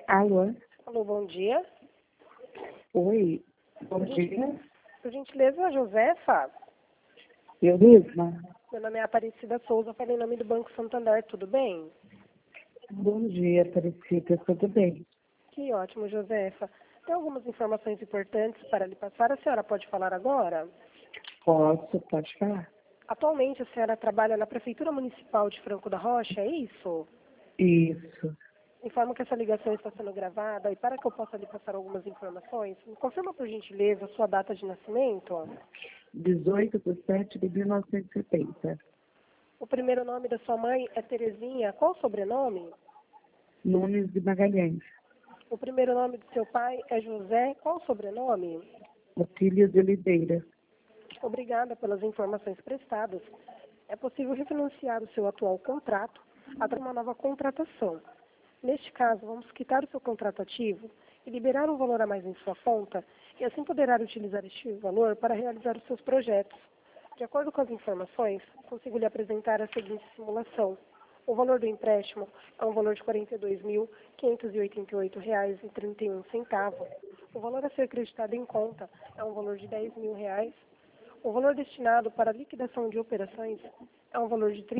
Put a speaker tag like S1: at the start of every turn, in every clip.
S1: Alô?
S2: Alô, bom dia.
S1: Oi, bom dia.
S2: Por gentileza, Josefa.
S1: Eu mesma?
S2: Meu nome é Aparecida Souza, falei em nome do Banco Santander, tudo bem?
S1: Bom dia, Aparecida, tudo bem?
S2: Que ótimo, Josefa. Tem algumas informações importantes para lhe passar. A senhora pode falar agora?
S1: Posso, pode falar?
S2: Atualmente, a senhora trabalha na Prefeitura Municipal de Franco da Rocha, é isso?
S1: Isso.
S2: Informo que essa ligação está sendo gravada e para que eu possa lhe passar algumas informações, me confirma, por gentileza, a sua data de nascimento,
S1: 18/7/1970.
S2: o primeiro nome da sua mãe é Terezinha, qual o sobrenome?
S1: Nunes de Magalhães.
S2: O primeiro nome do seu pai é José, qual o sobrenome?
S1: Otília de Oliveira.
S2: Obrigada pelas informações prestadas. É possível refinanciar o seu atual contrato até uma nova contratação. Neste caso, vamos quitar o seu contrato ativo e liberar um valor a mais em sua conta e assim poderá utilizar este valor para realizar os seus projetos. De acordo com as informações, consigo lhe apresentar a seguinte simulação. O valor do empréstimo é um valor de R$ 42.588,31. O valor a ser acreditado em conta é um valor de R$ 10.000. O valor destinado para liquidação de operações é um valor de R$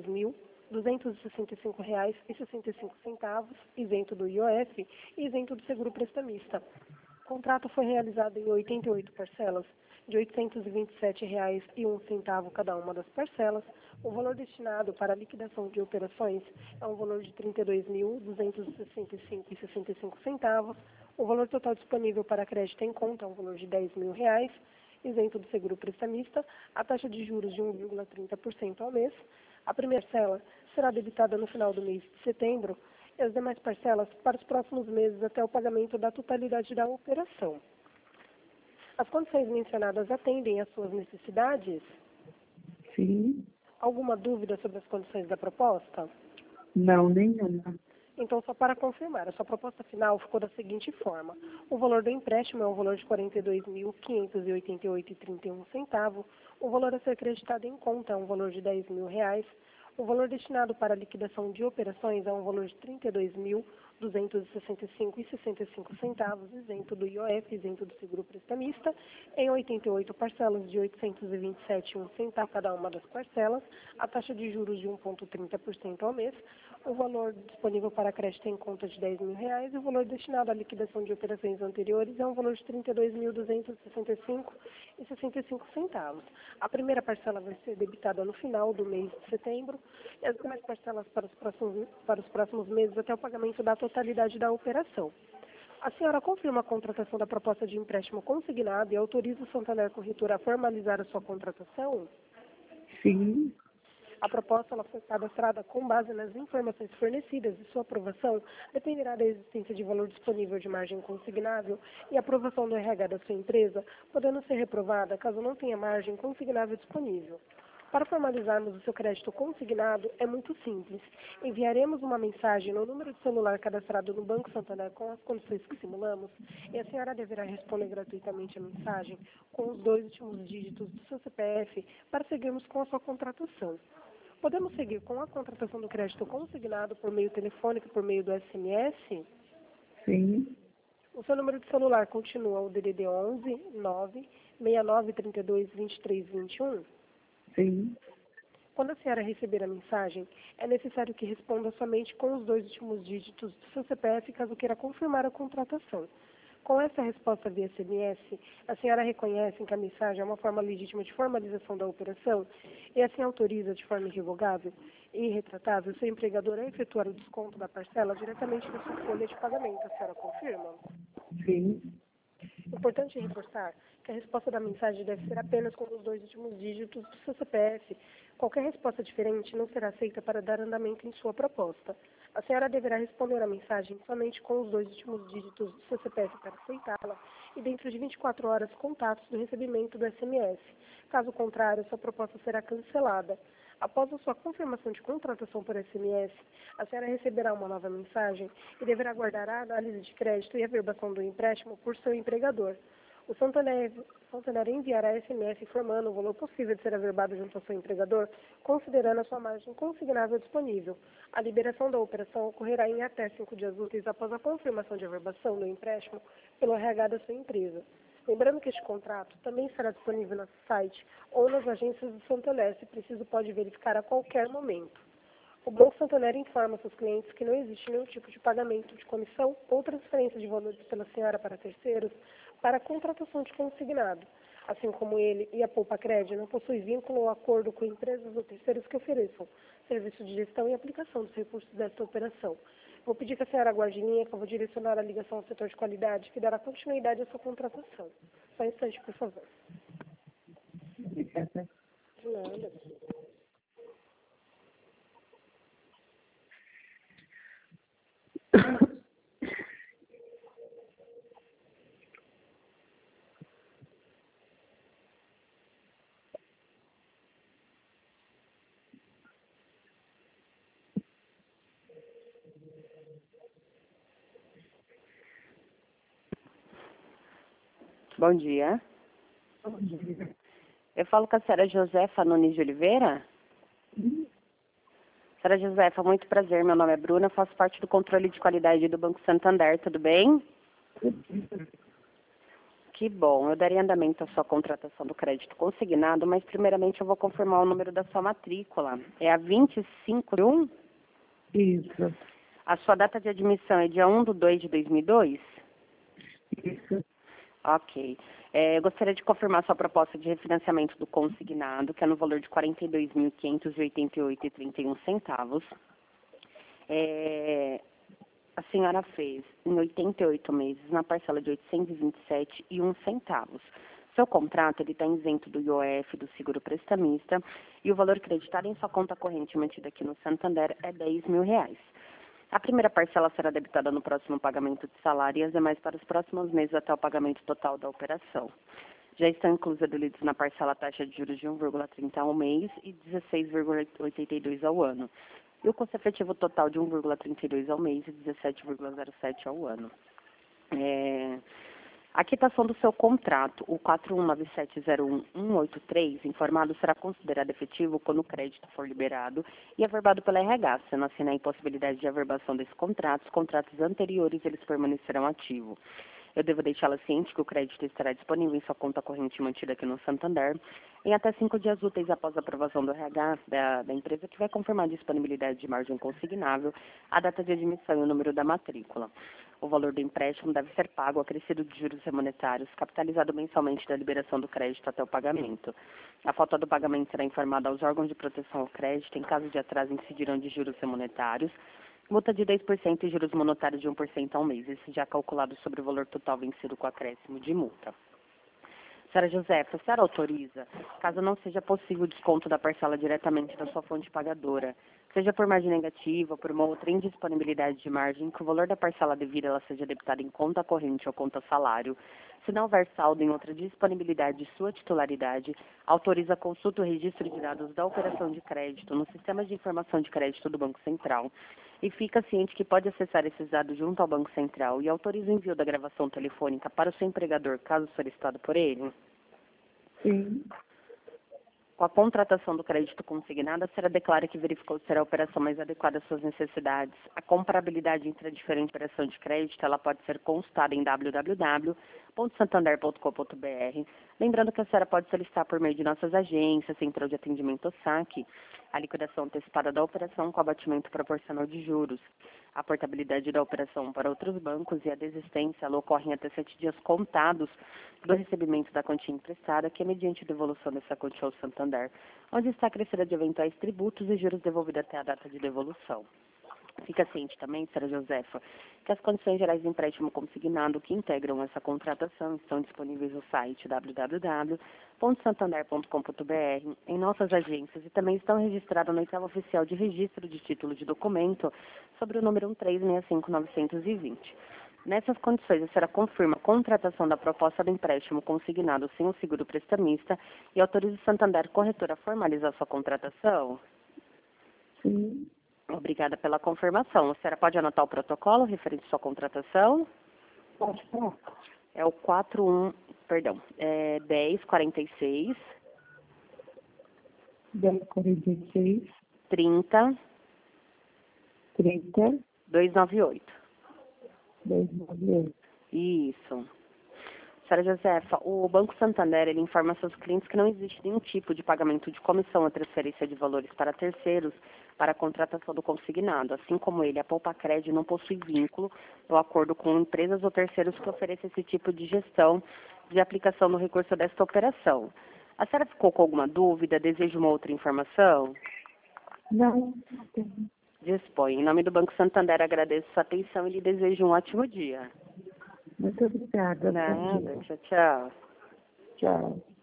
S2: 32.265,65, isento do IOF e isento do seguro prestamista. O contrato foi realizado em 88 parcelas, de R$ 827,01 cada uma das parcelas. O valor destinado para a liquidação de operações é um valor de R$ 32.265,65. O valor total disponível para crédito em conta é um valor de R$ 10.000, isento do seguro prestamista, a taxa de juros de 1,30% ao mês. A primeira parcela será debitada no final do mês de setembro e as demais parcelas para os próximos meses até o pagamento da totalidade da operação. As condições mencionadas atendem às suas necessidades?
S1: Sim.
S2: Alguma dúvida sobre as condições da proposta?
S1: Não, nenhuma.
S2: Então, só para confirmar, a sua proposta final ficou da seguinte forma. O valor do empréstimo é um valor de R$ 42.588,31. O valor a ser acreditado em conta é um valor de R$ 10.000. O valor destinado para a liquidação de operações é um valor de R$ 32.265,65, isento do IOF, isento do seguro prestamista, em 88 parcelas de R$ 827,01 cada uma das parcelas, a taxa de juros de 1,30% ao mês, o valor disponível para crédito em conta de R$ 10.000 e o valor destinado à liquidação de operações anteriores é um valor de R$ 32.265,65. A primeira parcela vai ser debitada no final do mês de setembro e as demais parcelas para os próximos meses até o pagamento da totalidade da operação. A senhora confirma a contratação da proposta de empréstimo consignado e autoriza o Santander Corretora a formalizar a sua contratação?
S1: Sim.
S2: A proposta ela foi cadastrada com base nas informações fornecidas e sua aprovação dependerá da existência de valor disponível de margem consignável e aprovação do RH da sua empresa, podendo ser reprovada caso não tenha margem consignável disponível. Para formalizarmos o seu crédito consignado, é muito simples. Enviaremos uma mensagem no número de celular cadastrado no Banco Santander com as condições que simulamos e a senhora deverá responder gratuitamente a mensagem com os 2 últimos dígitos do seu CPF para seguirmos com a sua contratação. Podemos seguir com a contratação do crédito consignado por meio telefônico, por meio do SMS?
S1: Sim.
S2: O seu número de celular continua o DDD 11 9 6932 2321?
S1: Sim.
S2: Quando a senhora receber a mensagem, é necessário que responda somente com os 2 últimos dígitos do seu CPF caso queira confirmar a contratação. Com essa resposta via SMS, a senhora reconhece que a mensagem é uma forma legítima de formalização da operação e assim autoriza de forma irrevogável e irretratável o seu empregador a efetuar o desconto da parcela diretamente da sua folha de pagamento. A senhora confirma?
S1: Sim.
S2: Importante reforçar que a resposta da mensagem deve ser apenas com os 2 últimos dígitos do seu CPF. Qualquer resposta diferente não será aceita para dar andamento em sua proposta. A senhora deverá responder a mensagem somente com os 2 últimos dígitos do seu CPF para aceitá-la e dentro de 24 horas contatos do recebimento do SMS. Caso contrário, sua proposta será cancelada. Após a sua confirmação de contratação por SMS, a senhora receberá uma nova mensagem e deverá aguardar a análise de crédito e a averbação do empréstimo por seu empregador. O Santander enviará SMS informando o valor possível de ser averbado junto ao seu empregador, considerando a sua margem consignável disponível. A liberação da operação ocorrerá em até 5 dias úteis após a confirmação de averbação do empréstimo pelo RH da sua empresa. Lembrando que este contrato também será disponível no site ou nas agências do Santander, se preciso pode verificar a qualquer momento. O Banco Santander informa seus clientes que não existe nenhum tipo de pagamento de comissão ou transferência de valores pela senhora para terceiros para a contratação de consignado, assim como ele e a Poupa Crédito não possuem vínculo ou acordo com empresas ou terceiros que ofereçam serviço de gestão e aplicação dos recursos desta operação. Vou pedir que a senhora aguarde em linha, que eu vou direcionar a ligação ao setor de qualidade, que dará continuidade à sua contratação. Só um instante, por favor.
S1: Obrigada.
S2: De nada.
S3: Bom dia.
S1: Bom dia.
S3: Eu falo com a senhora Josefa Nunes de Oliveira. Senhora Josefa, muito prazer. Meu nome é Bruna, faço parte do controle de qualidade do Banco Santander. Tudo bem? Que bom. Eu daria andamento à sua contratação do crédito consignado, mas primeiramente eu vou confirmar o número da sua matrícula. É a 2501?
S1: Isso.
S3: A sua data de admissão é dia 1/2 de 2002?
S1: Isso.
S3: Ok. Eu gostaria de confirmar sua proposta de refinanciamento do consignado, que é no valor de R$ 42.588,31. A senhora fez em 88 meses, na parcela de R$ 827,01. Seu contrato está isento do IOF, do seguro prestamista, e o valor creditado em sua conta corrente mantida aqui no Santander é R$ 10.000. A primeira parcela será debitada no próximo pagamento de salário e as demais para os próximos meses até o pagamento total da operação. Já estão inclusos adelidos na parcela a taxa de juros de 1,30 ao mês e 16,82 ao ano. E o custo efetivo total de 1,32 ao mês e 17,07 ao ano. A quitação do seu contrato, o 419701183, informado, será considerado efetivo quando o crédito for liberado e averbado pela RH. Se não assinar a impossibilidade de averbação desse contrato, os contratos anteriores eles permanecerão ativos. Eu devo deixá-la ciente que o crédito estará disponível em sua conta corrente mantida aqui no Santander em até 5 dias úteis após a aprovação do RH da empresa, que vai confirmar a disponibilidade de margem consignável, a data de admissão e o número da matrícula. O valor do empréstimo deve ser pago acrescido de juros remonetários, capitalizado mensalmente da liberação do crédito até o pagamento. A falta do pagamento será informada aos órgãos de proteção ao crédito. Em caso de atraso, incidirão de juros remonetários, multa de 10% e juros monetários de 1% ao mês. Isso já calculado sobre o valor total vencido com acréscimo de multa. Senhora Josefa, a senhora autoriza, caso não seja possível o desconto da parcela diretamente da sua fonte pagadora, seja por margem negativa ou por uma outra indisponibilidade de margem, que o valor da parcela devida ela seja debitada em conta corrente ou conta salário. Se não houver saldo em outra disponibilidade de sua titularidade, autoriza a consulta ou registro de dados da operação de crédito no Sistema de Informação de Crédito do Banco Central e fica ciente que pode acessar esses dados junto ao Banco Central e autoriza o envio da gravação telefônica para o seu empregador, caso solicitado por ele.
S1: Sim.
S3: Com a contratação do crédito consignado, a senhora declara que verificou ser a operação mais adequada às suas necessidades. A comparabilidade entre a diferente operação de crédito ela pode ser consultada em www.santander.com.br. Lembrando que a senhora pode solicitar por meio de nossas agências, Central de Atendimento ou SAC, a liquidação antecipada da operação com abatimento proporcional de juros. A portabilidade da operação para outros bancos e a desistência ela ocorrem até 7 dias contados do recebimento da quantia emprestada, que é mediante devolução dessa quantia ao Santander, onde está acrescida de eventuais tributos e juros devolvidos até a data de devolução. Fica ciente também, senhora Josefa, que as condições gerais de empréstimo consignado que integram essa contratação estão disponíveis no site www.santander.com.br, em nossas agências e também estão registradas no oitavo oficial de registro de título de documento sobre o número 1365920. Nessas condições, a senhora confirma a contratação da proposta do empréstimo consignado sem o seguro prestamista e autoriza o Santander Corretora a formalizar sua contratação?
S1: Sim.
S3: Obrigada pela confirmação. A senhora pode anotar o protocolo referente à sua contratação?
S1: Pode falar.
S3: É o perdão, 1046
S1: 1046
S3: 30
S1: 30
S3: 298.
S1: 298.
S3: Isso. Senhora Josefa, o Banco Santander ele informa a seus clientes que não existe nenhum tipo de pagamento de comissão ou transferência de valores para terceiros para a contratação do consignado. Assim como ele, a Poupacred não possui vínculo ou acordo com empresas ou terceiros que ofereçam esse tipo de gestão de aplicação do recurso desta operação. A senhora ficou com alguma dúvida? Deseja uma outra informação?
S1: Não.
S3: Dispõe. Em nome do Banco Santander, agradeço sua atenção e lhe desejo um ótimo dia.
S1: Muito obrigada. Bom
S3: Nada.
S1: dia.
S3: Tchau, tchau.
S1: Tchau.